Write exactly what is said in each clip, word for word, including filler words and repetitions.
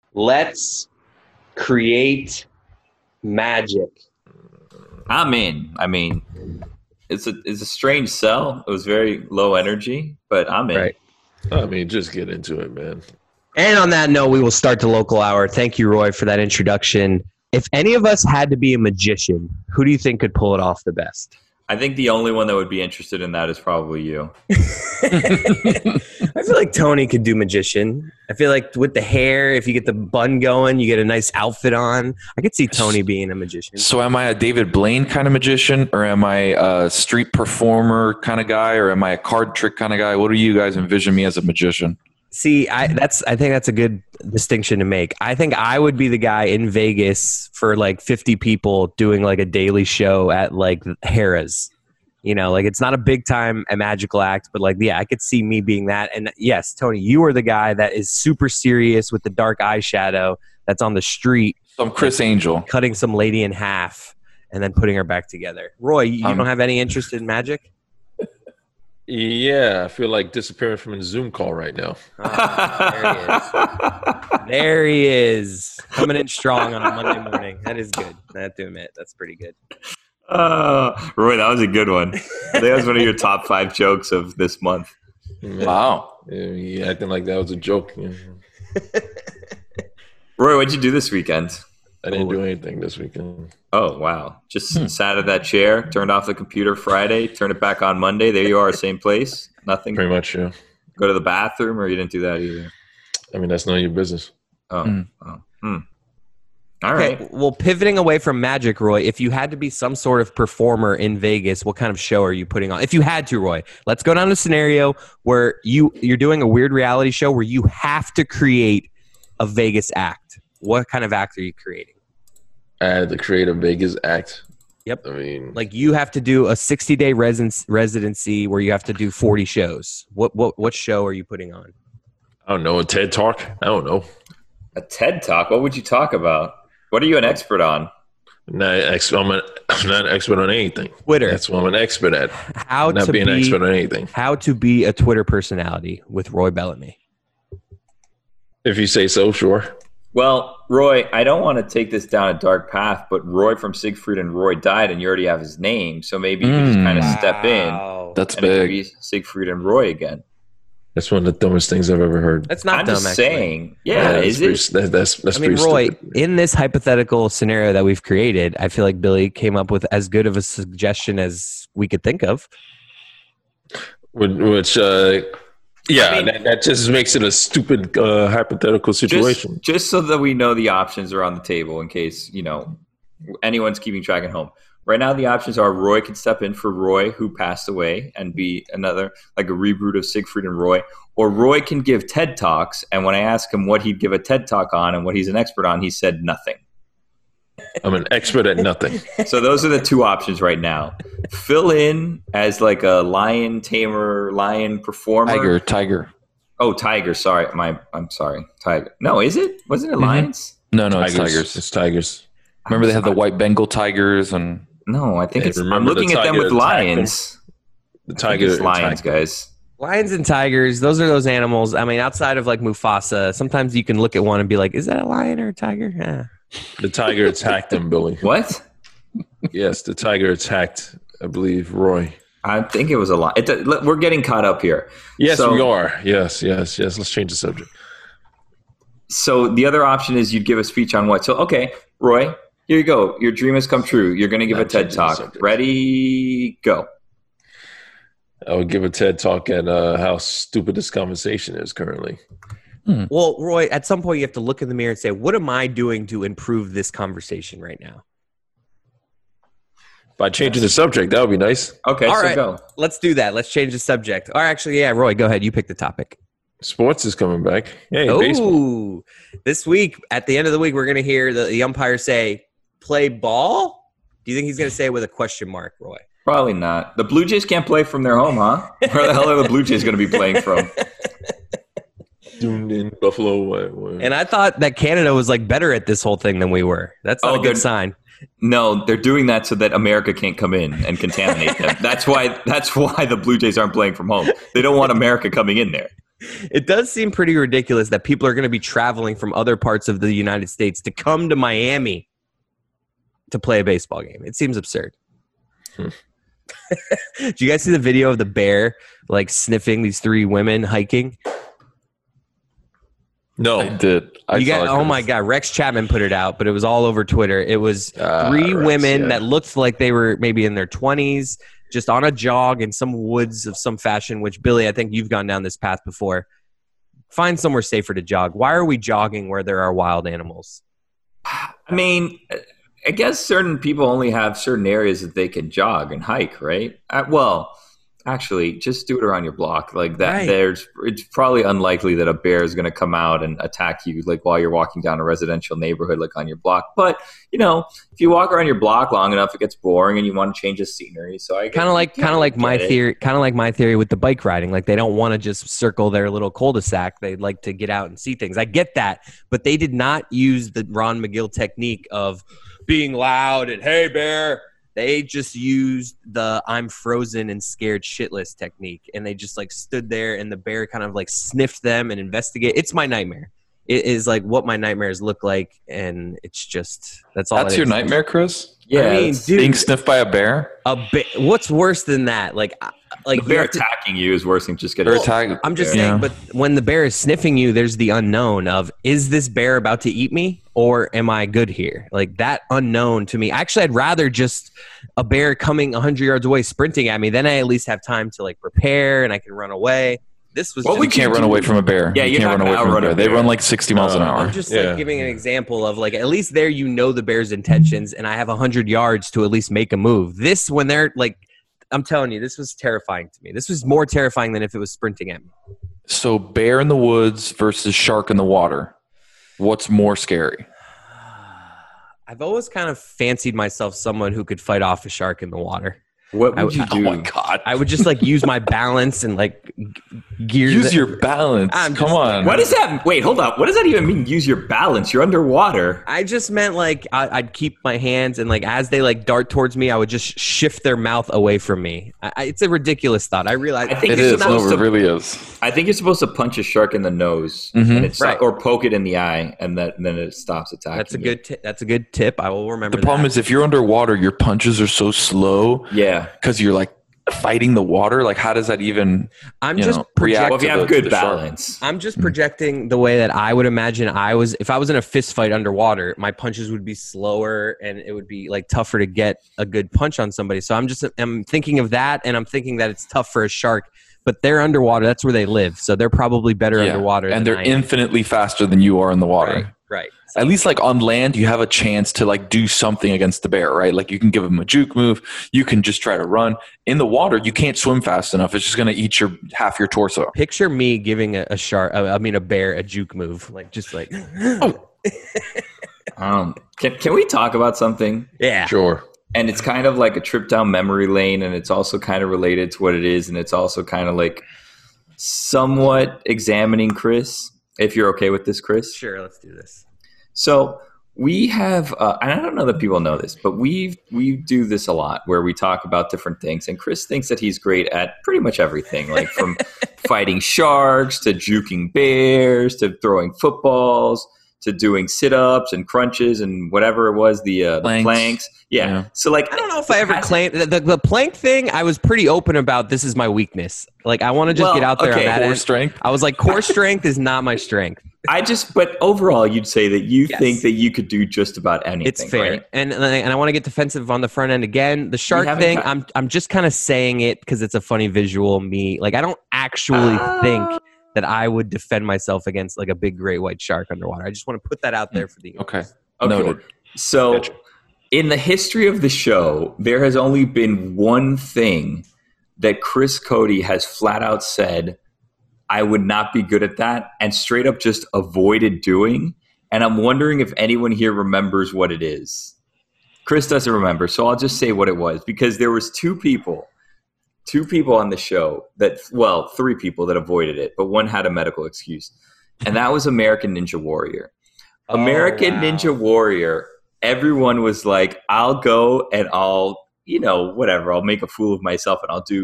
Let's create magic. I'm in. I mean, it's a it's a strange sell. It was very low energy, but I'm in. Right. I mean, just get into it, man. And on that note, we will start the local hour. Thank you, Roy, for that introduction. If any of us had to be a magician, who do you think could pull it off the best? I think the only one that would be interested in that is probably you. I feel like Tony could do magician. I feel like with the hair, if you get the bun going, you get a nice outfit on. I could see Tony being a magician. So am I a David Blaine kind of magician, or am I a street performer kind of guy, or am I a card trick kind of guy? What do you guys envision me as a magician? See, I that's I think that's a good distinction to make. I think I would be the guy in Vegas for like fifty people doing like a daily show at like Harrah's. You know, like it's not a big time a magical act, but like yeah, I could see me being that. And yes, Tony, you are the guy that is super serious with the dark eyeshadow that's on the street. So I'm Chris Angel, cutting some lady in half and then putting her back together. Roy, you um, don't have any interest in magic? Yeah, I feel like disappearing from a Zoom call right now. Oh, there he is. There he is. Coming in strong on a Monday morning. That is good. I have to admit, that's pretty good. Uh, Roy, that was a good one. I think that was one of your top five jokes of this month. Man, wow. You acting like that was a joke. Roy, what'd you do this weekend? I didn't do anything this weekend. Oh, wow. Just hmm. sat at that chair, turned off the computer Friday, turned it back on Monday. There you are, same place. Nothing. Pretty much, yeah. Go to the bathroom, or you didn't do that either? I mean, that's none of your business. Oh. Mm. oh. Hmm. All okay, right. Well, pivoting away from magic, Roy, if you had to be some sort of performer in Vegas, what kind of show are you putting on? If you had to, Roy, let's go down to a scenario where you, you're doing a weird reality show where you have to create a Vegas act. What kind of act are you creating? I had to create a Vegas act. Yep. I mean, like you have to do a sixty-day residence, residency where you have to do forty shows. What what what show are you putting on? I don't know. A TED Talk? I don't know. A TED Talk? What would you talk about? What are you an expert on? Not ex- I'm, an, I'm not an expert on anything. Twitter. That's what I'm an expert at. How not to being be, an expert on anything. How to be a Twitter personality with Roy Bellamy. If you say so, sure. Well, Roy, I don't want to take this down a dark path, but Roy from Siegfried and Roy died, and you already have his name, so maybe you mm, can just kind of wow. step in. That's and big. It could be Siegfried and Roy again. That's one of the dumbest things I've ever heard. That's not I'm dumb, just actually. saying. Yeah, yeah is pretty, it? That, that's that's I mean, pretty Roy, stupid. In this hypothetical scenario that we've created, I feel like Billy came up with as good of a suggestion as we could think of. Which, uh, yeah, I mean, that, that just makes it a stupid uh, hypothetical situation. Just, just so that we know the options are on the table in case, you know, anyone's keeping track at home. Right now, the options are Roy can step in for Roy, who passed away, and be another, like a reboot of Siegfried and Roy. Or Roy can give TED Talks, and when I asked him what he'd give a TED Talk on and what he's an expert on, he said nothing. I'm an expert at nothing. So those are the two options right now. Fill in as like a lion tamer, lion performer. Tiger, tiger. Oh, tiger. Sorry. My, I'm sorry. Tiger. No, is it? Wasn't it lions? Mm-hmm. No, no, tigers. it's tigers. It's tigers. Remember they have the white Bengal tigers and... No, I think yeah, it's. I'm looking at them with lions. The tiger, the lions, tiger. guys. Lions and tigers, those are those animals. I mean, outside of like Mufasa, sometimes you can look at one and be like, "Is that a lion or a tiger?" Yeah. The tiger attacked him, Billy. What? Yes, the tiger attacked, I believe, Roy. I think it was a lion. It, we're getting caught up here. Yes, so, we are. Yes, yes, yes. Let's change the subject. So the other option is you'd give a speech on what? So okay, Roy. Here you go. Your dream has come true. You're going to give Not a TED Talk. Ready? Go. I would give a TED Talk at uh, how stupid this conversation is currently. Hmm. Well, Roy, at some point you have to look in the mirror and say, what am I doing to improve this conversation right now? By changing the subject, that would be nice. Okay, All so right. go. Let's do that. Let's change the subject. Or actually, yeah, Roy, go ahead. You pick the topic. Sports is coming back. Hey, oh, baseball. This week, at the end of the week, we're going to hear the, the umpire say, play ball? Do you think he's going to say it with a question mark, Roy? Probably not. The Blue Jays can't play from their home, huh? Where the hell are the Blue Jays going to be playing from? Doomed in Buffalo. And I thought that Canada was like better at this whole thing than we were. That's not oh, a good sign. No, they're doing that so that America can't come in and contaminate them. That's why. That's why the Blue Jays aren't playing from home. They don't want America coming in there. It does seem pretty ridiculous that people are going to be traveling from other parts of the United States to come to Miami to play a baseball game. It seems absurd. Hmm. Did you guys see the video of the bear like sniffing these three women hiking? No, I did. I you saw got, it, oh Chris. my God, Rex Chapman put it out, but it was all over Twitter. It was Ah, three Rex, women yeah. that looked like they were maybe in their twenties, just on a jog in some woods of some fashion, which, Billy, I think you've gone down this path before. Find somewhere safer to jog. Why are we jogging where there are wild animals? I mean, I guess certain people only have certain areas that they can jog and hike, right? Uh, well, actually, just do it around your block. Like that, Right. there's it's probably unlikely that a bear is going to come out and attack you, like while you're walking down a residential neighborhood, like on your block. But you know, if you walk around your block long enough, it gets boring, and you want to change the scenery. So I Kind of like, kind of like my theory, kind of like my theory with the bike riding. Like they don't want to just circle their little cul-de-sac. They'd like to get out and see things. I get that, but they did not use the Ron McGill technique of being loud and hey bear. They just used the I'm frozen and scared shitless technique, and they just like stood there, and the bear kind of like sniffed them and investigate. It's my nightmare. It is like what my nightmares look like, and it's just that's all. That's it your is. nightmare, Chris? Yeah, I mean, it's- dude, Being sniffed by a bear? a ba- what's worse than that? Like, I- like the you bear have to- attacking you is worse than just getting. Bear attack. I'm just Yeah. saying, but when the bear is sniffing you, there's the unknown of, is this bear about to eat me or am I good here? Like that unknown to me. Actually, I'd rather just a bear coming one hundred yards away sprinting at me. Then I at least have time to like prepare and I can run away. This was What just, You would can't you run do? away from a bear. Yeah, you you're can't not run away gonna from a outrun bear. a They bear. run like sixty miles an Uh, hour. I'm just Yeah. like giving an example of like, at least there you know the bear's intentions and I have one hundred yards to at least make a move. This, when they're like, I'm telling you, this was terrifying to me. This was more terrifying than if it was sprinting at me. So bear in the woods versus shark in the water. What's more scary? I've always kind of fancied myself someone who could fight off a shark in the water. What I would you would- do? Oh my god! I would just like use my balance and like g- gear. Use the- your balance. I'm Come just- on. What does that? Wait, hold up. What does that even mean? Use your balance. You're underwater. I just meant like I, I'd keep my hands and like as they like dart towards me, I would just shift their mouth away from me. I, I, it's a ridiculous thought. I realize. I think It you're is. No, supposed it to- really is. I think you're supposed to punch a shark in the nose, Mhm. and it's Right. or poke it in the eye, and, that, and then it stops attacking. that's a you. good. T- that's a good tip. I will remember. The problem that. is if you're underwater, your punches are so slow Yeah. because you're like fighting the water. Like, how does that even? I'm you just know, project- react Well, if you to have the- to good the shark? balance. I'm just projecting the way that I would imagine I was if I was in a fist fight underwater, my punches would be slower and it would be like tougher to get a good punch on somebody. So I'm just I'm thinking of that and I'm thinking that it's tough for a shark, but they're underwater. That's where they live. So they're probably better Yeah. underwater. and than they're I am. infinitely faster than you are in the water. Right. Right. At least like on land, you have a chance to like do something against the bear, right? Like you can give him a juke move. You can just try to run. In the water, you can't swim fast enough. It's just going to eat your half your torso. Picture me giving a, a shark, uh, I mean a bear, a juke move, like just like, Um, can can we talk about something? yeah. Sure. And it's kind of like a trip down memory lane, and it's also kind of related to what it is, and it's also kind of like somewhat examining Chris. If you're okay with this, Chris. Sure, let's do this. So we have, uh, and I don't know that people know this, but we we do this a lot where we talk about different things. And Chris thinks that he's great at pretty much everything, like from fighting sharks to juking bears to throwing footballs to doing sit-ups and crunches and whatever it was, the, uh, the Planks. planks. Yeah. Yeah. So like, I don't know if I ever claimed the, the, the plank thing. I was pretty open about this is my weakness. Like I want to just Well, get out there okay. on that Core end. strength. I was like, core strength is not my strength. I just, but overall, you'd say that you Yes. think that you could do just about anything. It's fair, right? and and I, and I want to get defensive on the front end again. The shark haven't thing, got- I'm I'm just kind of saying it because it's a funny visual. Me, like I don't actually Ah. think that I would defend myself against like a big great white shark underwater. I just want to put that out there for the Okay. Okay. Noted. So, Gotcha. in the history of the show, there has only been one thing that Chris Cody has flat out said, I would not be good at that, and straight up just avoided doing. And I'm wondering if anyone here remembers what it is. Chris doesn't remember, so I'll just say what it was, because there was two people, two people on the show that, well, three people that avoided it, but one had a medical excuse. And that was American Ninja Warrior. American Oh, wow. Ninja Warrior, everyone was like, I'll go and I'll, you know, whatever, I'll make a fool of myself and I'll do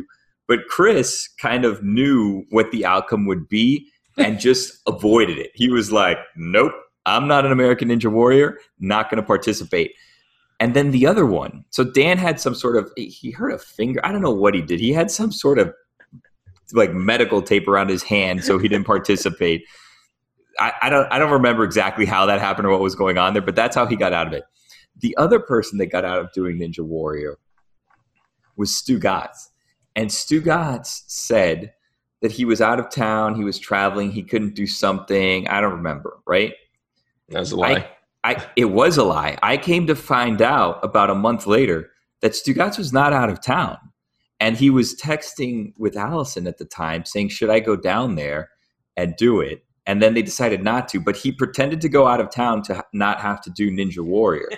But Chris kind of knew what the outcome would be and just avoided it. He was like, nope, I'm not an American Ninja Warrior, not going to participate. And then the other one. So Dan had some sort of, he hurt a finger. I don't know what he did. He had some sort of like medical tape around his hand, so he didn't participate. I, I don't I don't remember exactly how that happened or what was going on there, but that's how he got out of it. The other person that got out of doing Ninja Warrior was Stu Gatz. And Stu Gatz said that he was out of town, he was traveling, he couldn't do something. I don't remember, right? That's a lie. I, I, it was a lie. I came to find out about a month later that Stu Gatz was not out of town. And he was texting with Allison at the time saying, should I go down there and do it? And then they decided not to. But he pretended to go out of town to not have to do Ninja Warrior.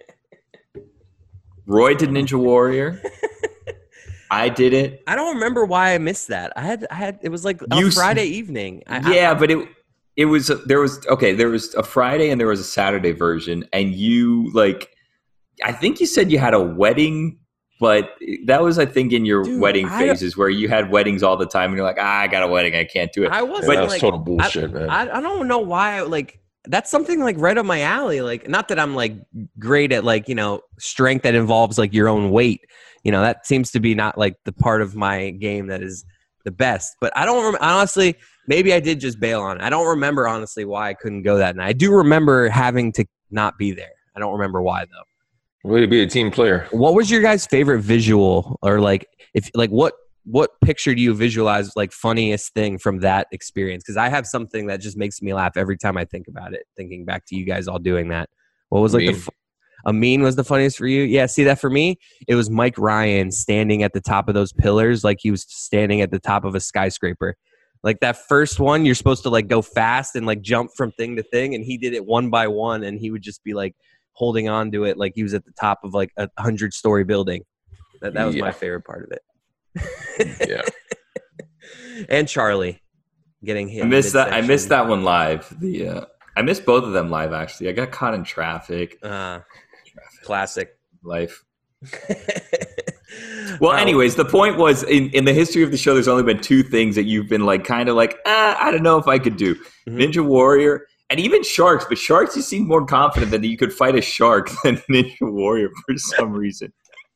Roy did Ninja Warrior. I did it. I don't remember why I missed that. I had, I had, it was like a You- Friday evening. I, Yeah, I, but it it was there was okay. There was a Friday and there was a Saturday version, and you like, I think you said you had a wedding, but that was I think in your Dude, wedding I- phases where you had weddings all the time, and you're like, ah, I got a wedding, I can't do it. I Yeah, wasn't that was like, total bullshit, man. I, I don't know why. I, like that's something like right up my alley. Like not that I'm like great at like you know strength that involves like your own weight. You know that seems to be not like the part of my game that is the best. But I don't rem- honestly. Maybe I did just bail on it. I don't remember honestly why I couldn't go that night. I do remember having to not be there. I don't remember why though. Way to be a team player. What was your guys' favorite visual, or like if like what what picture do you visualize like funniest thing from that experience? Because I have something that just makes me laugh every time I think about it. Thinking back to you guys all doing that. What was like the Mean. fu- a mean was the funniest for you? Yeah, see that for me, it was Mike Ryan standing at the top of those pillars like he was standing at the top of a skyscraper. Like that first one, you're supposed to like go fast and like jump from thing to thing, and he did it one by one, and he would just be like holding on to it like he was at the top of like a hundred story building. That that was Yeah. my favorite part of it. Yeah. And Charlie getting hit. I missed that. I midsection. missed that one live. The uh, I missed both of them live. Actually, I got caught in traffic. Uh, Traffic classic. life. Well, Wow. anyways, the point was in, in the history of the show, there's only been two things that you've been like, kind of like, ah, I don't know if I could do. Mhm. Ninja Warrior and even Sharks. But Sharks, you seem more confident that you could fight a shark than Ninja Warrior for some reason.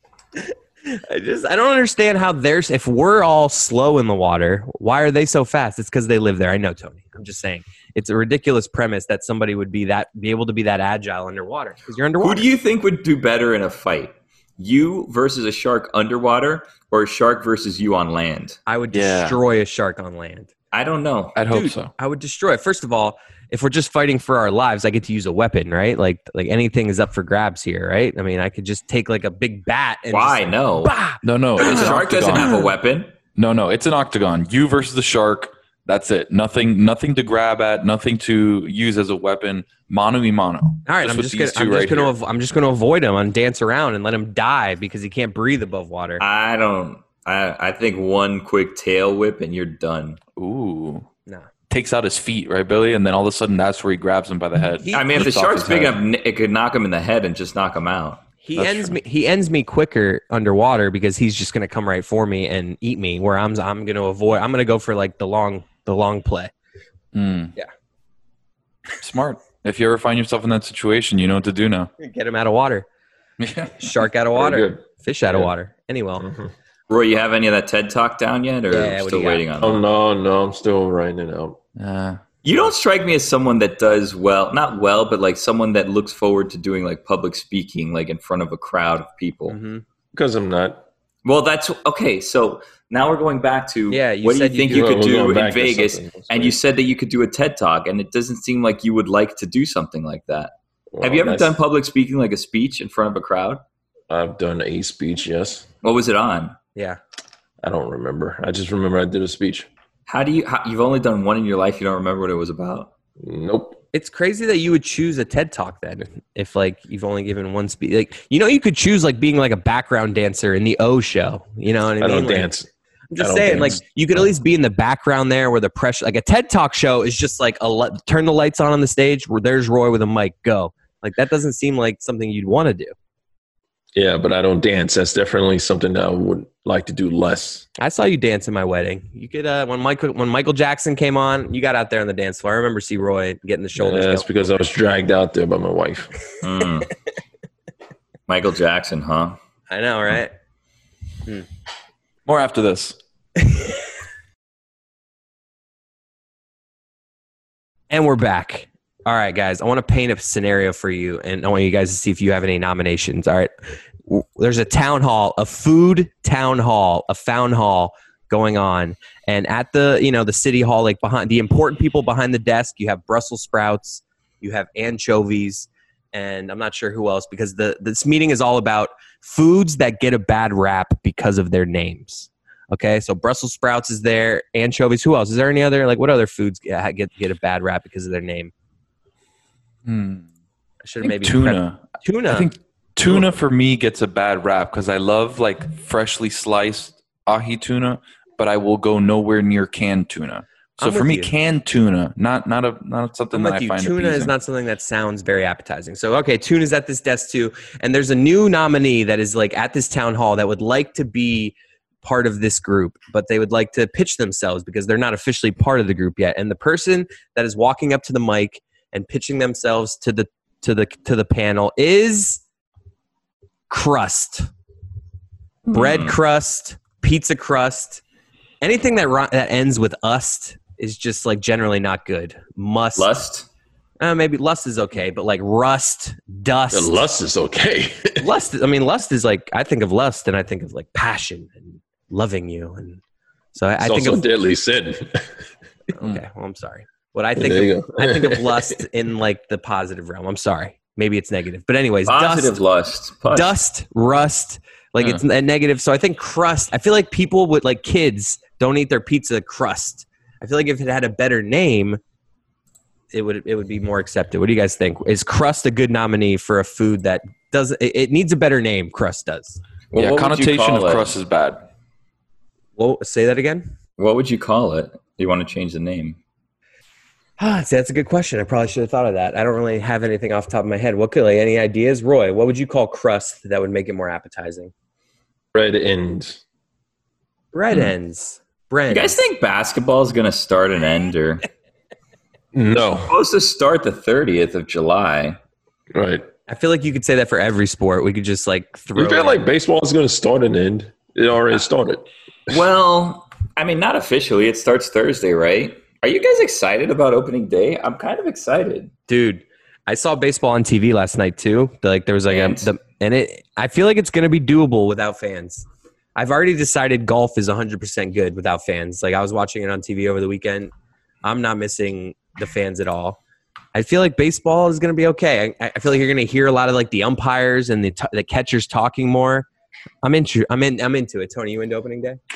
I just I don't understand how there's if we're all slow in the water, why are they so fast? It's because they live there. I know, Tony. I'm just saying it's a ridiculous premise that somebody would be that be able to be that agile underwater because you're underwater. Who do you think would do better in a fight? You versus a shark underwater or a shark versus you on land? I would Yeah. destroy a shark on land. I don't know. I'd hope Dude, so. I would destroy it. First of all, if we're just fighting for our lives, I get to use a weapon, right? Like like anything is up for grabs here, right? I mean, I could just take like a big bat and Why? just, No. bah! No, no. The It's an shark doesn't octagon. have a weapon. No, no. It's an octagon. You versus the shark. That's it. Nothing. Nothing to grab at. Nothing to use as a weapon. Mano y mano. All right, Just I'm with just gonna these two I'm just right gonna here. av- I'm just gonna avoid him and dance around and let him die because he can't breathe above water. I don't. I I think one quick tail whip and you're done. Ooh. No. Takes out his feet, right, Billy? And then all of a sudden, that's where he grabs him by the head. He- I mean, if the Just off shark's his big head. enough, it could knock him in the head and just knock him out. He That's ends true. me. He ends me quicker underwater because he's just gonna come right for me and eat me. Where I'm, I'm gonna avoid. I'm gonna go for like the long, the long play. Mm. Yeah. Smart. If you ever find yourself in that situation, you know what to do now. Get him out of water. Yeah. Shark out of Very water. good. Fish out of Yeah. water. Anyway, Mhm. Roy, you have any of that TED Talk down yet, or Yeah, what do still you got? waiting on Oh that? no, no, I'm still writing it out. Uh, You don't strike me as someone that does well, not well, but like someone that looks forward to doing like public speaking, like in front of a crowd of people. hmm Because I'm not. Well, that's okay. So now we're going back to Yeah, you what do you said you think could- you Well, could we're do going in back to Vegas, something. That's and right. you said that you could do a TED Talk, and it doesn't seem like you would like to do something like that. Well, Have you ever that's- done public speaking, like a speech in front of a crowd? I've done a speech, yes. What was it on? Yeah. I don't remember. I just remember I did a speech. How do you? How, you've only done one in your life. You don't remember what it was about? Nope. It's crazy that you would choose a TED Talk then, if like you've only given one speech. Like you know, you could choose like being like a background dancer in the O Show. You know what I mean? I don't Like, dance. I'm just I don't saying, dance. like you could at least be in the background there, where the pressure. Like a TED Talk show is just like a le- turn the lights on on the stage. Where there's Roy with a mic, go. Like that doesn't seem like something you'd want to do. Yeah, but I don't dance. That's definitely something that I would like to do less. I saw you dance at my wedding. You could uh, when Michael when Michael Jackson came on, you got out there on the dance floor. I remember see Roy getting the shoulders. Yeah, that's going. because I was dragged out there by my wife. Mm. Michael Jackson, huh? I know, right? Hmm. More after this. And we're back. All right, guys. I want to paint a scenario for you, and I want you guys to see if you have any nominations. All right. There's a town hall, a food town hall, a found hall going on. And at the, you know, the city hall, like behind the important people behind the desk, you have Brussels sprouts, you have anchovies, and I'm not sure who else, because the this meeting is all about foods that get a bad rap because of their names. Okay, so Brussels sprouts is there, anchovies. Who else? Is there any other, like, what other foods get get, get a bad rap because of their name? Hmm. I should have maybe tuna. Prepped. Tuna. I think tuna for me gets a bad rap because I love like freshly sliced ahi tuna, but I will go nowhere near canned tuna. So I'm for with me, you. canned tuna, not not a not something I'm that with I you. find Tuna appeasing. is not something that sounds very appetizing. So, okay, tuna's at this desk too. And there's a new nominee that is like at this town hall that would like to be part of this group, but they would like to pitch themselves because they're not officially part of the group yet. And the person that is walking up to the mic and pitching themselves to the to the to the panel is crust. Bread Mm. crust, pizza crust, anything that ri- that ends with ust is just like generally not good. Must Lust? Uh, maybe lust is okay, but like rust, dust. The lust is okay. lust. I mean, lust is like, I think of lust and I think of like passion and loving you, and so I, I It's think also of. deadly sin. Okay, well, I'm sorry. What I think There you of, go. I think of lust in like the positive realm. I'm sorry. Maybe it's negative, but anyways, Positive dust, lust. Plus. dust, rust. Like Yeah. it's a negative. So I think crust. I feel like people would like kids don't eat their pizza crust. I feel like if it had a better name, it would it would be more accepted. What do you guys think? Is crust a good nominee for a food that does it, it needs a better name? Crust does. Well, yeah, what would you connotation of call it? crust is bad. Well, say that again. What would you call it? Do you want to change the name? Ah, see, that's a good question. I probably should have thought of that. I don't really have anything off the top of my head. What could like any ideas, Roy? What would you call crust that would make it more appetizing? Bread and Bread Hmm. ends. Bread. You guys think basketball is going to start and end, or no, supposed to start the thirtieth of July? right. I feel like you could say that for every sport. We could just like throw. You feel it like in. baseball is going to start and end? It already started. Well, I mean, not officially. It starts Thursday, right? Are you guys excited about opening day? I'm kind of excited. Dude, I saw baseball on T V last night too. Like there was like And? a the, and it. I feel like it's going to be doable without fans. I've already decided golf is one hundred percent good without fans. Like I was watching it on T V over the weekend. I'm not missing the fans at all. I feel like baseball is going to be okay. I, I feel like you're going to hear a lot of like the umpires and the t- the catchers talking more. I'm into. I'm in. I'm into it. Tony, you into opening day?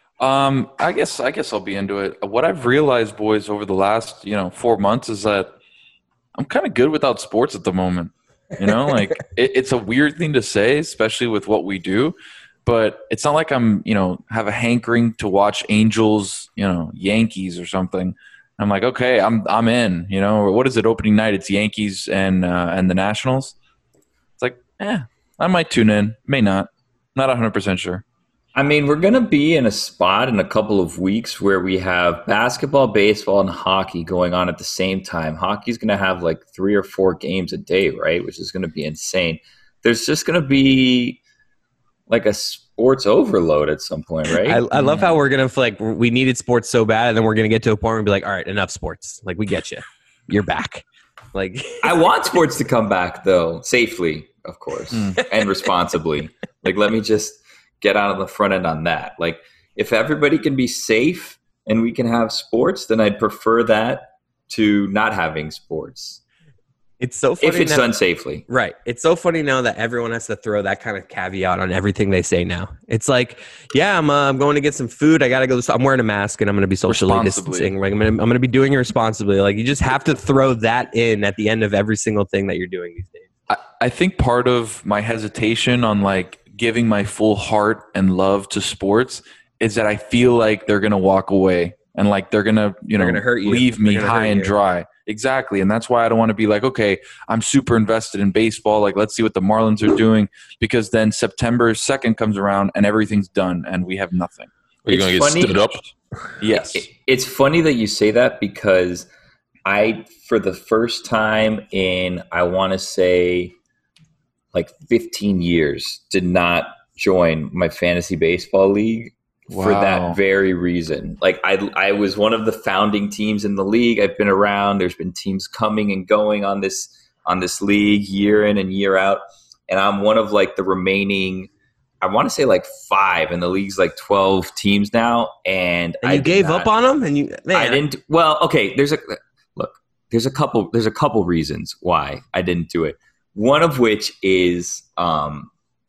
Um, I guess I guess I'll be into it. What I've realized, boys, over the last you know four months is that I'm kind of good without sports at the moment. You know, like it, it's a weird thing to say, especially with what we do. But it's not like I'm you know have a hankering to watch Angels, you know, Yankees or something. I'm like, okay, I'm I'm in. You know, or what is it? Opening night, it's Yankees and uh, and the Nationals. It's like, eh, I might tune in, may not. Not one hundred percent sure. I mean, we're going to be in a spot in a couple of weeks where we have basketball, baseball, and hockey going on at the same time. Hockey's going to have like three or four games a day, right? Which is going to be insane. There's just going to be like a sports overload at some point, right? I, I love how we're gonna feel like we needed sports so bad, and then we're gonna get to a point where we be like, all right, enough sports. Like we get you, you're back. Like I want sports to come back, though, safely, of course, and responsibly. Like, let me just get out on the front end on that. Like, if everybody can be safe and we can have sports, then I'd prefer that to not having sports it's so funny if it's now- done safely. Right. It's so funny now that everyone has to throw that kind of caveat on everything they say now. It's like, yeah, I'm, uh, I'm going to get some food. I got to go. I'm wearing a mask and I'm going to be socially Responsibly. distancing. Like I'm going to, I'm going to be doing it responsibly. Like you just have to throw that in at the end of every single thing that you're doing these days. I, I think part of my hesitation on like giving my full heart and love to sports is that I feel like they're gonna walk away and like they're gonna you They're know gonna hurt you. leave They're me gonna high hurt and you. dry. Exactly. And that's why I don't want to be like, okay, I'm super invested in baseball. Like, let's see what the Marlins are doing, because then September second comes around and everything's done and we have nothing. Are you going to get funny. stood up? Yes. It- it's funny that you say that, because I, for the first time in, I want to say like fifteen years, did not join my fantasy baseball league for Wow. that very reason. Like I, I was one of the founding teams in the league. I've been around. There's been teams coming and going on this, on this league year in and year out. And I'm one of like the remaining, I want to say like five, and the league's like twelve teams now. And, And I you did gave not- up on them, and you man, I didn't. Well, okay. There's a look. There's a couple. There's a couple reasons why I didn't do it. One of which is um,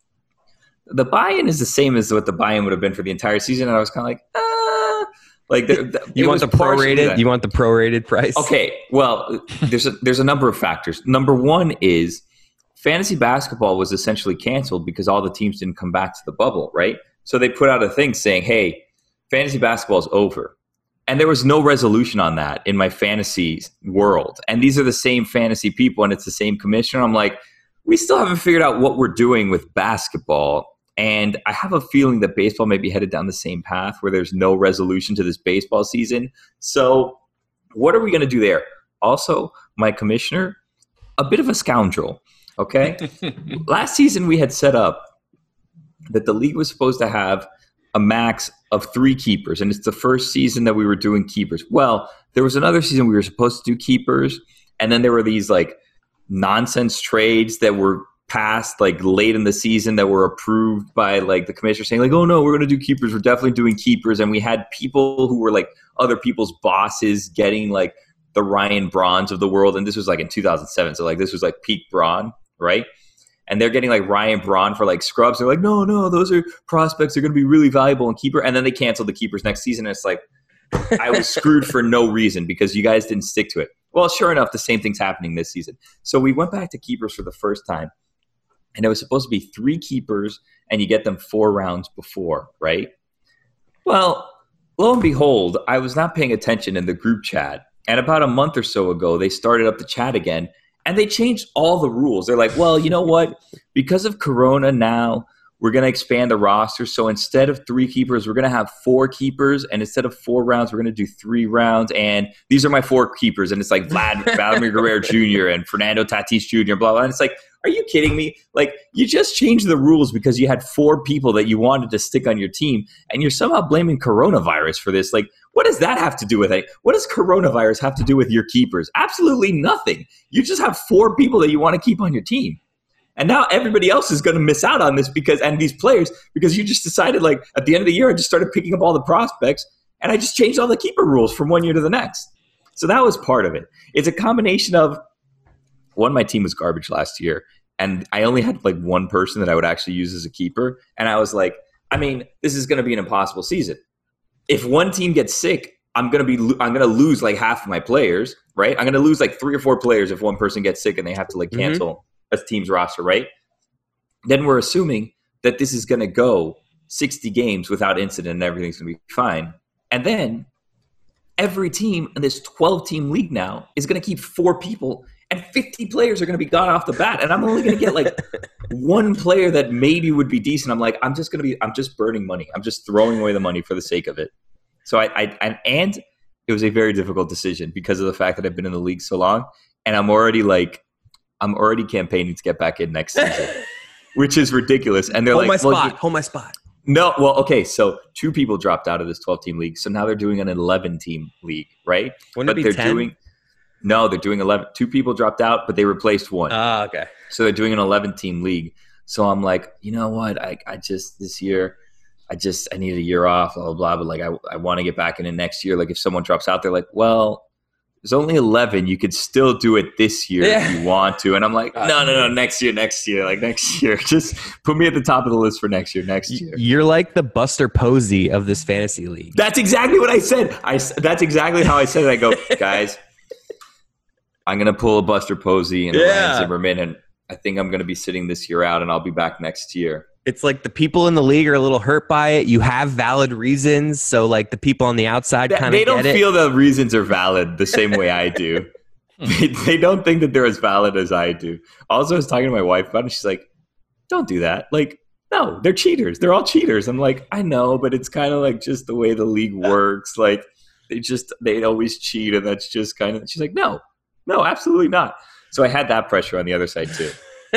the buy-in is the same as what the buy-in would have been for the entire season, and I was kind of like, ah, like the, the, You it want was the partially prorated? that. You want the prorated price? Okay. Well, there's a, there's a number of factors. Number one is fantasy basketball was essentially canceled because all the teams didn't come back to the bubble, right? So they put out a thing saying, "Hey, fantasy basketball is over." And there was no resolution on that in my fantasy world. And these are the same fantasy people, and it's the same commissioner. I'm like, we still haven't figured out what we're doing with basketball. And I have a feeling that baseball may be headed down the same path, where there's no resolution to this baseball season. So what are we going to do there? Also, my commissioner, a bit of a scoundrel, okay? Last season we had set up that the league was supposed to have a max of three keepers, and it's the first season that we were doing keepers. Well, there was another season we were supposed to do keepers, and then there were these like nonsense trades that were passed like late in the season that were approved by like the commissioner saying like, oh no, we're going to do keepers. We're definitely doing keepers. And we had people who were like other people's bosses getting like the Ryan Brauns of the world. And this was like in two thousand seven. So like this was like peak Braun, right? And they're getting like Ryan Braun for like scrubs. They're like, no, no, those are prospects. They're going to be really valuable in keeper. And then they canceled the keepers next season. And it's like, I was screwed for no reason because you guys didn't stick to it. Well, sure enough, the same thing's happening this season. So we went back to keepers for the first time. And it was supposed to be three keepers, and you get them four rounds before, right? Well, lo and behold, I was not paying attention in the group chat. And about a month or so ago, they started up the chat again, and they changed all the rules. They're like, well, you know what? Because of Corona now, we're going to expand the roster. So instead of three keepers, we're going to have four keepers. And instead of four rounds, we're going to do three rounds. And these are my four keepers. And it's like Vlad, Vladimir Guerrero Junior and Fernando Tatis Junior, blah, blah. And it's like, are you kidding me? Like, you just changed the rules because you had four people that you wanted to stick on your team. And you're somehow blaming coronavirus for this. Like, what does that have to do with it? What does coronavirus have to do with your keepers? Absolutely nothing. You just have four people that you want to keep on your team. And now everybody else is going to miss out on this because, and these players, because you just decided like at the end of the year, I just started picking up all the prospects and I just changed all the keeper rules from one year to the next. So that was part of it. It's a combination of, one, my team was garbage last year and I only had like one person that I would actually use as a keeper. And I was like, I mean, this is going to be an impossible season. If one team gets sick, I'm going to be, I'm going to lose like half of my players, right? I'm going to lose like three or four players if one person gets sick and they have to like cancel. Mm-hmm. As team's roster, right? Then we're assuming that this is going to go sixty games without incident and everything's going to be fine. And then every team in this twelve-team league now is going to keep four people and fifty players are going to be gone off the bat. And I'm only going to get like one player that maybe would be decent. I'm like, I'm just going to be, I'm just burning money. I'm just throwing away the money for the sake of it. So I, I, I and it was a very difficult decision because of the fact that I've been in the league so long and I'm already like, I'm already campaigning to get back in next season, which is ridiculous. And they're Hold like, my well, spot. you, Hold my spot. No, well, okay. So two people dropped out of this twelve-team league. So now they're doing an eleven-team league, right? Wouldn't but it be they're ten? doing no, they're doing eleven. Two people dropped out, but they replaced one. Ah, okay. So they're doing an eleven-team league. So I'm like, you know what? I, I just this year, I just I need a year off, blah blah blah. But like, I I want to get back in it next year. Like, if someone drops out, they're like, well. There's only eleven. You could still do it this year Yeah. if you want to. And I'm like, no, no, no, next year, next year, like next year. Just put me at the top of the list for next year, next year. You're like the Buster Posey of this fantasy league. That's exactly what I said. I, that's exactly how I said it. I go, guys, I'm going to pull a Buster Posey and a Yeah. Ryan Zimmerman, and I think I'm going to be sitting this year out, and I'll be back next year. It's like the people in the league are a little hurt by it. You have valid reasons, so like the people on the outside That- kind of they don't get it. feel the reasons are valid the same way I do. they, they don't think that they're as valid as I do. Also, I was talking to my wife about it. She's like, don't do that. Like, no, they're cheaters. They're all cheaters. I'm like, I know, but it's kind of like just the way the league works. Like, they just, they always cheat. And that's just kind of, she's like, no, no, absolutely not. So I had that pressure on the other side too.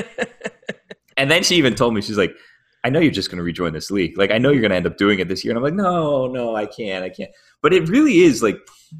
And then she even told me, she's like, I know you're just going to rejoin this league. Like, I know you're going to end up doing it this year. And I'm like, no, no, I can't. I can't. But it really is like,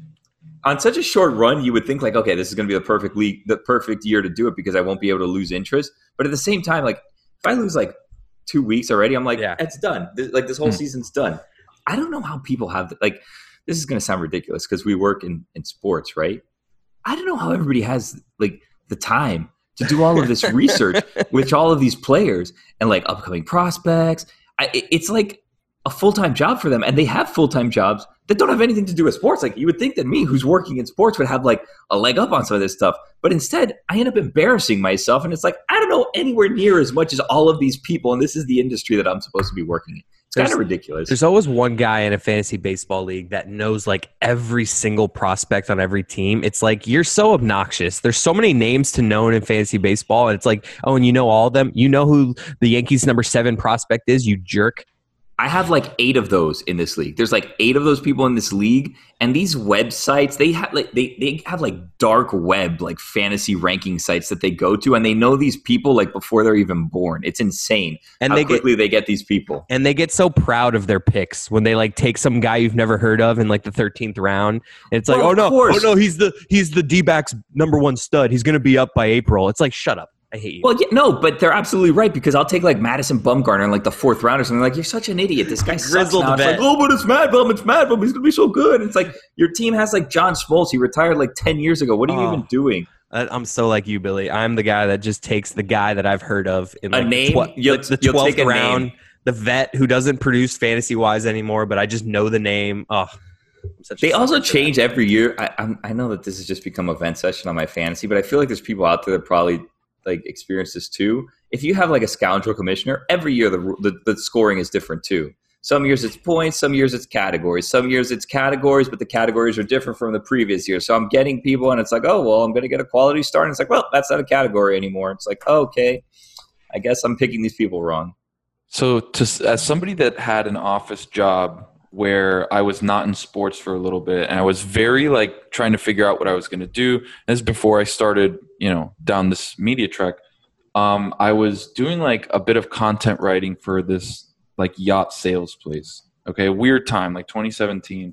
on such a short run, you would think like, okay, this is going to be the perfect league, the perfect year to do it because I won't be able to lose interest. But at the same time, like, if I lose like two weeks already, I'm like, yeah. It's done. This, like, this whole mm. season's done. I don't know how people have, like, this is going to sound ridiculous because we work in, in sports, right? I don't know how everybody has, like, the time to do all of this research with all of these players and, like, upcoming prospects. I, it's like a full-time job for them, and they have full-time jobs that don't have anything to do with sports. Like, you would think that me, who's working in sports, would have, like, a leg up on some of this stuff. But instead, I end up embarrassing myself, and it's like, I don't know anywhere near as much as all of these people, and this is the industry that I'm supposed to be working in. It's kind of ridiculous. There's always one guy in a fantasy baseball league that knows like every single prospect on every team. It's like, you're so obnoxious. There's so many names to know in fantasy baseball. And it's like, oh, and you know all of them? You know who the Yankees number seven prospect is, you jerk? I have like eight of those in this league. There's like eight of those people in this league, and these websites, they have like they they have like dark web, like fantasy ranking sites that they go to, and they know these people like before they're even born. It's insane and how they quickly get, they get these people. And they get so proud of their picks when they like take some guy you've never heard of in like the thirteenth round. And it's like, well, oh no, course. oh no, he's the he's the D-backs number one stud. He's gonna be up by April. It's like, shut up. I hate you. Well, yeah, no, but they're absolutely right because I'll take like Madison Bumgarner in like the fourth round or something. Like, you're such an idiot. This guy sucks now. It's like, oh, but it's Mad Bum. It's Mad Bum. He's gonna be so good. And it's like your team has like John Smoltz. He retired like ten years ago. What are you oh, even doing? I'm so like you, Billy. I'm the guy that just takes the guy that I've heard of in like a name. The, tw- you'll, the you'll twelfth take a round. Name. The vet who doesn't produce fantasy wise anymore, but I just know the name. Oh. They also change every year. I, I'm, I know that this has just become a vent session on my fantasy, but I feel like there's people out there that probably like experience this too. If you have like a scoundrel commissioner, every year the, the the scoring is different too. Some years it's points, some years it's categories. Some years it's categories, but the categories are different from the previous year. So I'm getting people and it's like, oh, well, I'm going to get a quality start. And it's like, well, that's not a category anymore. It's like, oh, okay, I guess I'm picking these people wrong. So to, as somebody that had an office job where I was not in sports for a little bit and I was very like trying to figure out what I was going to do. This is before I started, you know, down this media track. Um, I was doing like a bit of content writing for this like yacht sales place. Okay. Weird time, like twenty seventeen.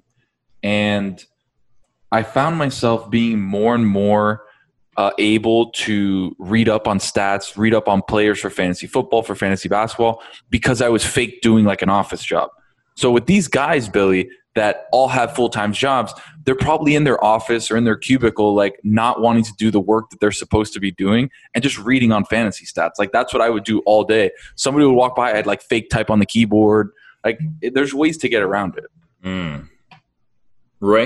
And I found myself being more and more uh, able to read up on stats, read up on players for fantasy football, for fantasy basketball, because I was fake doing like an office job. So with these guys, Billy, that all have full-time jobs, they're probably in their office or in their cubicle, like not wanting to do the work that they're supposed to be doing and just reading on fantasy stats. Like that's what I would do all day. Somebody would walk by, I'd like fake type on the keyboard. Like it, there's ways to get around it. Mm. Roy?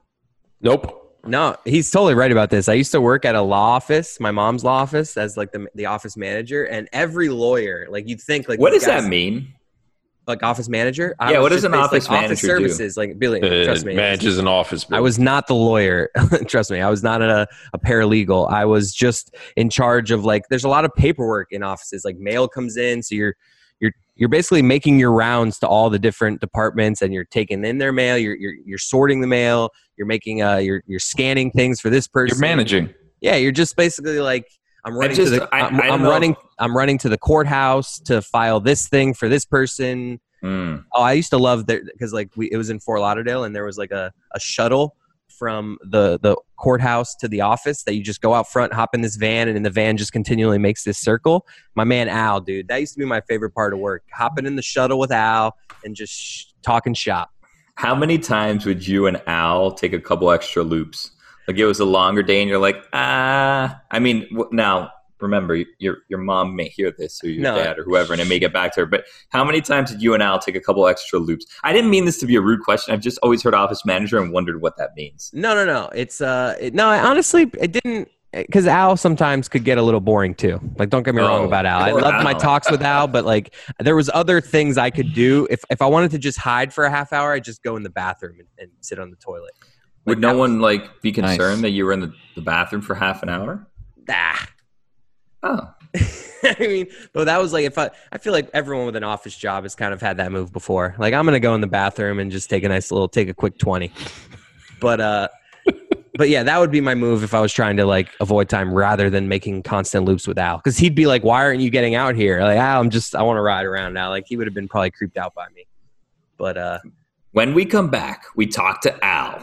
Nope. No, he's totally right about this. I used to work at a law office, my mom's law office, as like the the office manager, and every lawyer, like you'd think like what does guys, that mean? Like office manager? I yeah, what does an office like manager office services, do? Like Billy, uh, trust me. Manages an office. Billy. I was not the lawyer. Trust me. I was not a, a paralegal. I was just in charge of like, there's a lot of paperwork in offices. Like mail comes in. So you're, you're, you're basically making your rounds to all the different departments and you're taking in their mail. You're, you're, you're sorting the mail. You're making uh you're, you're scanning things for this person. You're managing. Yeah. You're just basically like, I'm running just, to the, I, I'm, I I'm running, I'm running to the courthouse to file this thing for this person. Mm. Oh, I used to love that because like we, it was in Fort Lauderdale and there was like a, a shuttle from the, the courthouse to the office that you just go out front, hop in this van, and in the van just continually makes this circle. My man Al, dude, that used to be my favorite part of work. Hopping in the shuttle with Al and just sh- talking shop. How many times would you and Al take a couple extra loops? Like it was a longer day and you're like, ah, I mean, w- now remember your your mom may hear this or your no. dad or whoever, and it may get back to her. But how many times did you and Al take a couple extra loops? I didn't mean this to be a rude question. I've just always heard office manager and wondered what that means. No, no, no. It's uh, it, no. I, honestly, it didn't. Because Al sometimes could get a little boring too. Like, don't get me oh, wrong about Al. I loved Al. my talks with Al, but like, there was other things I could do. If if I wanted to just hide for a half hour, I'd just go in the bathroom and, and sit on the toilet. Would Like, no that one like be Nice. concerned that you were in the, the bathroom for half an hour? Ah. Oh, I mean, but that was like if I, I feel like everyone with an office job has kind of had that move before. Like I'm gonna go in the bathroom and just take a nice little, take a quick twenty. But uh, but yeah, that would be my move if I was trying to like avoid time rather than making constant loops with Al, because he'd be like, "Why aren't you getting out here?" Like, Al, I'm just, I want to ride around now. Like he would have been probably creeped out by me. But uh, when we come back, we talk to Al.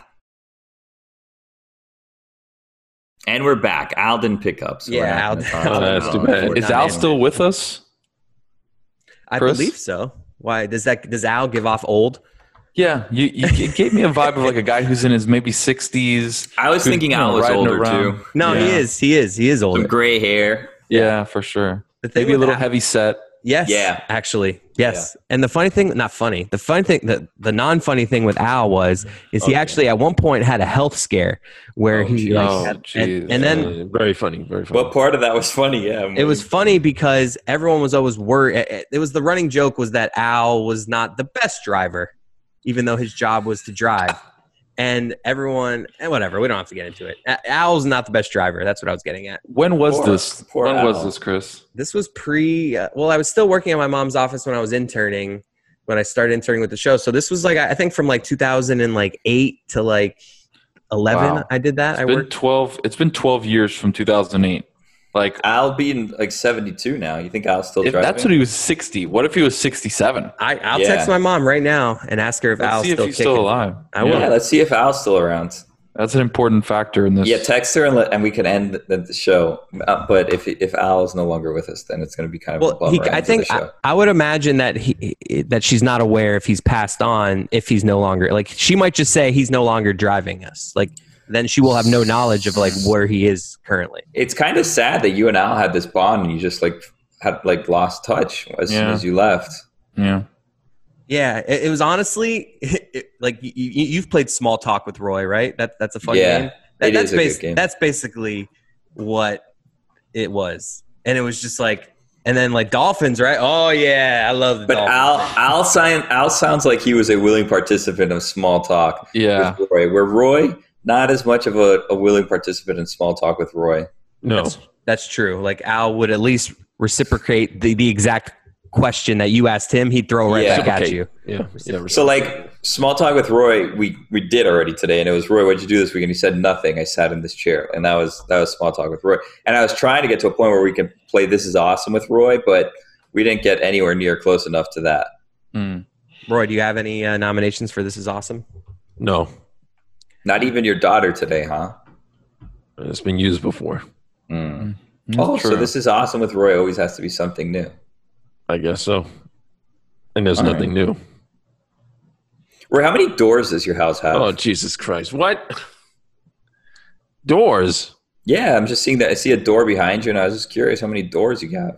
And we're back. Al didn't pick up. So we're Yeah, not Al- gonna talk Al- Oh, that's too about bad. it. Is Al still with us? I Chris? believe so. Why does that? Does Al give off old? Yeah, you, you it gave me a vibe of like a guy who's in his maybe sixties. I was who's, thinking you know, Al was riding older around. too. No, he Yeah. is. He is. He is older. Some gray hair. Yeah, for sure. The thing Maybe a with little Al- heavy set. Yes. Yeah. Actually, yes. And the funny thing, not funny, the funny thing, the, the non-funny thing with Al was, is he Okay. actually at one point had a health scare where Oh, he geez. like, Oh, had- and, jeez. and then Uh, very funny, very funny. What part of that was funny? Yeah. I'm it was waiting. funny because everyone was always worried. It it was the running joke was that Al was not the best driver, even though his job was to drive. And everyone, and whatever, we don't have to get into it. A- Al's not the best driver. That's what I was getting at. When was Poor- this? poor When was Al. this, Chris? This was pre. Uh, well, I was still working at my mom's office when I was interning. When I started interning with the show, so this was like I think from like two thousand eight to like eleven. Wow. I did that. It's I been worked. twelve. It's been twelve years from two thousand eight. Like, Al being like seventy-two now. You think Al's still if driving? that's when he was sixty. What if he was sixty-seven? I, I'll Yeah. text my mom right now and ask her if Let's Al's see if still he's kicking. still alive. I will. Yeah, let's see if Al's still around. That's an important factor in this. Yeah, text her and let, and we can end the, the show. Uh, but if if Al is no longer with us, then it's going to be kind of a Well, bummer. he, end I to think the I, show. I would imagine that he that she's not aware if he's passed on, if he's no longer like she might just say he's no longer driving us. Like then she will have no knowledge of like where he is currently. It's kind of sad that you and Al had this bond and you just like had like lost touch as soon Yeah. as you left. Yeah. Yeah, it, it was honestly it, like you, you, you've played small talk with Roy, right? That that's a fun Yeah, game. That, it that's is a good bas- game. That's basically what it was, and it was just like, and then like Dolphins, right? Oh yeah, I love the But Dolphins. Al Al, sign, Al sounds like he was a willing participant of small talk Yeah. with Roy. Where Roy, not as much of a, a willing participant in small talk with Roy. no, That's, that's true. Like Al would at least reciprocate the, the exact question that you asked him. He'd throw right Yeah. back at you. yeah, yeah. So like small talk with Roy, we we did already today, and it was Roy. What'd you do this weekend? He said nothing. I sat in this chair, and that was that was small talk with Roy. And I was trying to get to a point where we could play This Is Awesome with Roy, but we didn't get anywhere near close enough to that. Mm. Roy, do you have any uh, nominations for This Is Awesome? no, Not even your daughter today, huh? it's been used before. Mm. That's Oh, so true. This Is Awesome with Roy always has to be something new. I guess so. And there's All nothing new. Roy, how many doors does your house have? Oh Jesus Christ! What doors? Yeah, I'm just seeing that. I see a door behind you, and I was just curious how many doors you have.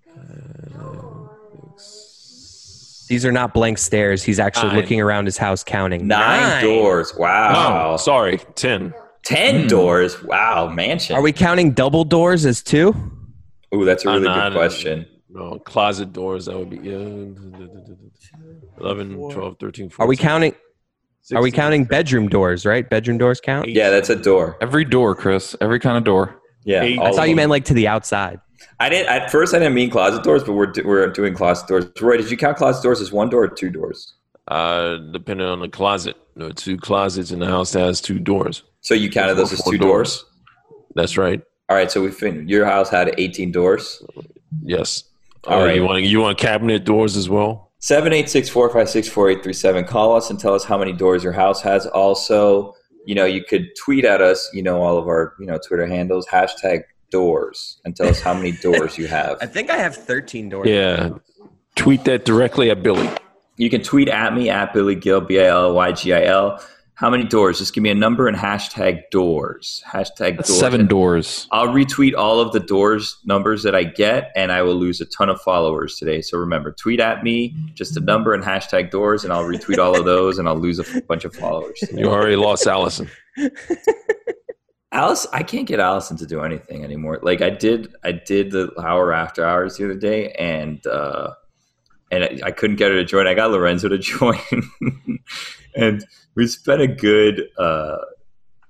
These are not blank stares. He's actually Nine. looking around his house counting. Nine, doors. Wow. Oh, sorry, ten. Ten doors. Wow, mansion. Are we counting double doors as two? Ooh, that's a really Uh, good nah, question. No, closet doors. That would be yeah. eleven, twelve, thirteen, fourteen. Are we counting? Are we sixteen. counting bedroom doors? Right, bedroom doors count. Yeah, that's a door. Every door, Chris. Every kind of door. Yeah, Eight. all I of thought you them. meant like to the outside. I didn't at first. I didn't mean closet doors, but we're do, we're doing closet doors. Roy, did you count closet doors as one door or two doors? Uh, depending on the closet. There are two closets in the house that has two doors. So you counted those as Four two doors. That's right. All right, so we fin- your house had eighteen doors. Yes. All Uh, right. You want you want cabinet doors as well? seven eight six, four five six, four eight three seven. Call us and tell us how many doors your house has. Also, you know, you could tweet at us, you know, all of our, you know, Twitter handles, hashtag doors, and tell us how many doors you have. I think I have thirteen doors. Yeah. Tweet that directly at Billy. You can tweet at me at Billy Gill, B I L L Y G I L. How many doors? Just give me a number and hashtag doors. Hashtag That's doors. seven doors. I'll retweet all of the doors numbers that I get, and I will lose a ton of followers today. So remember, tweet at me, just a number and hashtag doors, and I'll retweet all of those, and I'll lose a f- bunch of followers. today. You already lost Allison. Alice, I can't get Allison to do anything anymore. Like I did, I did the hour after hours the other day, and uh, and I, I couldn't get her to join. I got Lorenzo to join, and we spent a good uh,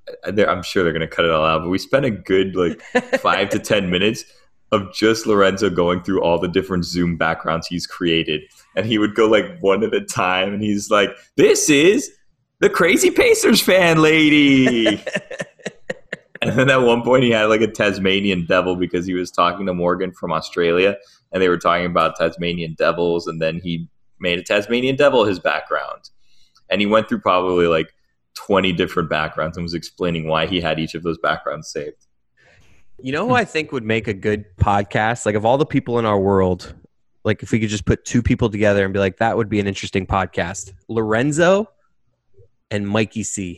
I'm sure they're going to cut it all out, but we spent a good like five to ten minutes of just Lorenzo going through all the different Zoom backgrounds he's created. And he would go like one at a time. And he's like, this is the crazy Pacers fan lady. And then at one point he had like a Tasmanian devil because he was talking to Morgan from Australia. And they were talking about Tasmanian devils. And then he made a Tasmanian devil his background. And he went through probably like twenty different backgrounds and was explaining why he had each of those backgrounds saved. You know who I think would make a good podcast? Like, of all the people in our world, like if we could just put two people together and be like, that would be an interesting podcast. Lorenzo and Mikey C.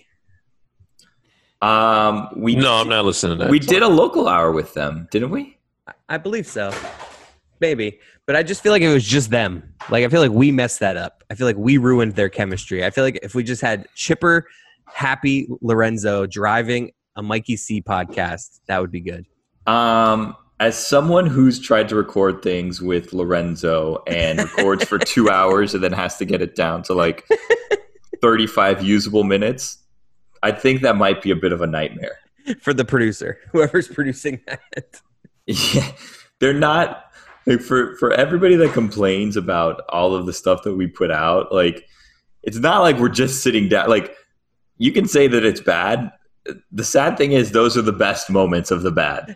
Um, we No, I'm not listening to that. We did a local hour with them, didn't we? I believe so. Maybe. But I just feel like it was just them. Like, I feel like we messed that up. I feel like we ruined their chemistry. I feel like if we just had Chipper, Happy, Lorenzo driving a Mikey C podcast, that would be good. Um, as someone who's tried to record things with Lorenzo and records for two hours and then has to get it down to like thirty-five usable minutes, I think that might be a bit of a nightmare. For the producer, whoever's producing that. Yeah, they're not like for for everybody that complains about all of the stuff that we put out. Like, it's not like we're just sitting down. Like, you can say that it's bad. The sad thing is, those are the best moments of the bad.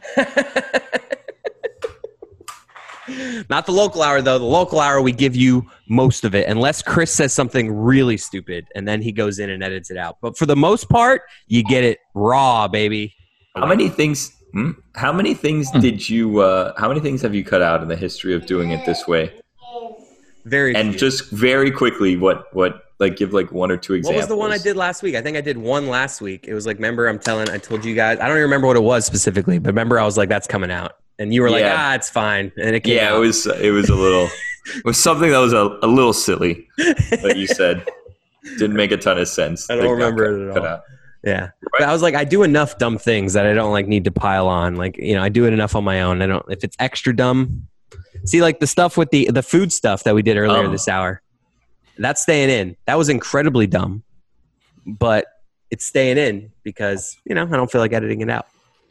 Not the local hour, though. The local hour, we give you most of it, unless Chris says something really stupid, and then he goes in and edits it out. But for the most part, you get it raw, baby. How many things? Hmm? How many things did you? Uh, how many things have you cut out in the history of doing it this way? Very And few. just very quickly, what what like give like one or two What examples. was the one I did last week? I think I did one last week. It was like, remember, I'm telling, I told you guys, I don't even remember what it was specifically, but remember, I was like, that's coming out. And you were like, Yeah. ah, it's fine. And it came Yeah, out. it was it was a little it was something that was a, a little silly that you said. Didn't make a ton of sense. I don't That got remember cut- it at cut all. out. Yeah. But I was like, I do enough dumb things that I don't like need to pile on. Like, you know, I do it enough on my own. I don't, if it's extra dumb, see, like the stuff with the, the food stuff that we did earlier Um. this hour, that's staying in. That was incredibly dumb, but it's staying in because, you know, I don't feel like editing it out.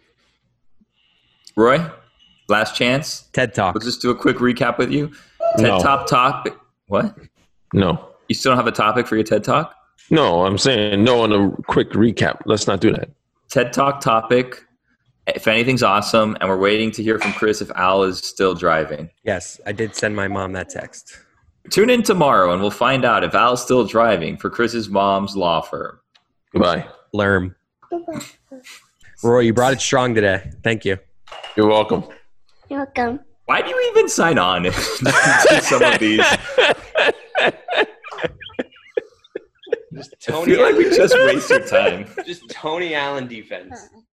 Roy, last chance. TED Talk. We'll just do a quick recap with you. TED No. Top topic. What? No. You still don't have a topic for your TED Talk? No, I'm saying no on a quick recap. Let's not do that. TED Talk topic. If anything's awesome, and we're waiting to hear from Chris if Al is still driving. Yes, I did send my mom that text. Tune in tomorrow, and we'll find out if Al's still driving for Chris's mom's law firm. Goodbye. Lerm. Roy, you brought it strong today. Thank you. You're welcome. You're welcome. Why do you even sign on to some of these? Just I feel like we just waste your time. just Tony Allen defense.